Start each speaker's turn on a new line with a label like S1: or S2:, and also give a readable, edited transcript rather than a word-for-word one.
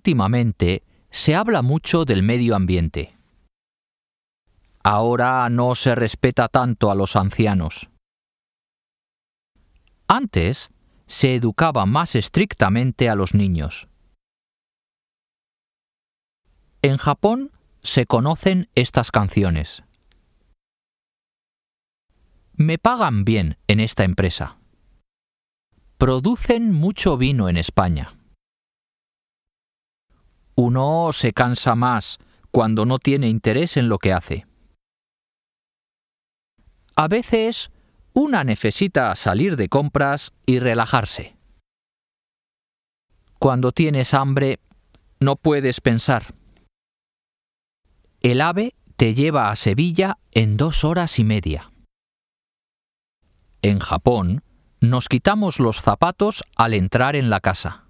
S1: Últimamente se habla mucho del medio ambiente. Ahora no se respeta tanto a los ancianos. Antes se educaba más estrictamente a los niños. En Japón se conocen estas canciones. Me pagan bien en esta empresa. Producen mucho vino en España. Uno se cansa más cuando no tiene interés en lo que hace. A veces, una necesita salir de compras y relajarse. Cuando tienes hambre, no puedes pensar. El AVE te lleva a Sevilla en 2 horas y media. En Japón, nos quitamos los zapatos al entrar en la casa.